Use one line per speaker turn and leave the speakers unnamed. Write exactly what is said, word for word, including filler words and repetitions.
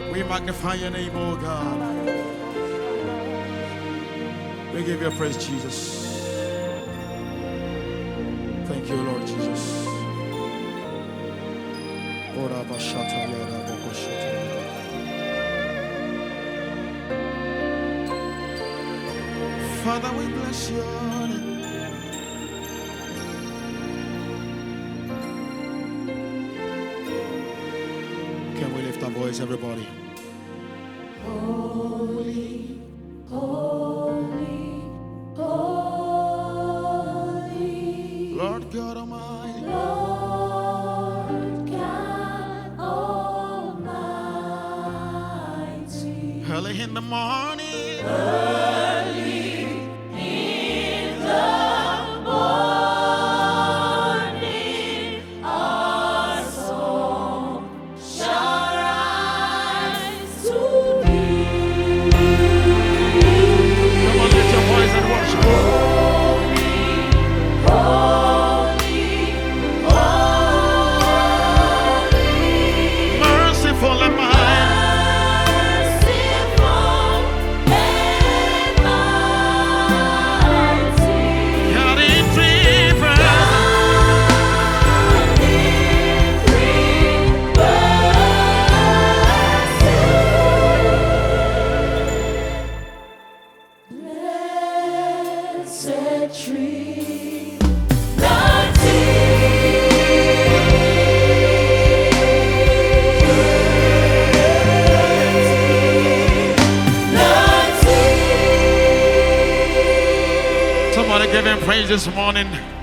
We magnify your name, oh God. We give you praise, Jesus. Thank you, Lord Jesus. Father, we bless your name. Can we lift our voice, everybody? Holy, holy, holy, Lord God Almighty, Lord God Almighty. Early in the morning, early in the morning, our song shall rise to thee. Come on, lift your voice and worship. Holy, holy, holy, merciful and mighty. Tree, somebody give him praise this morning.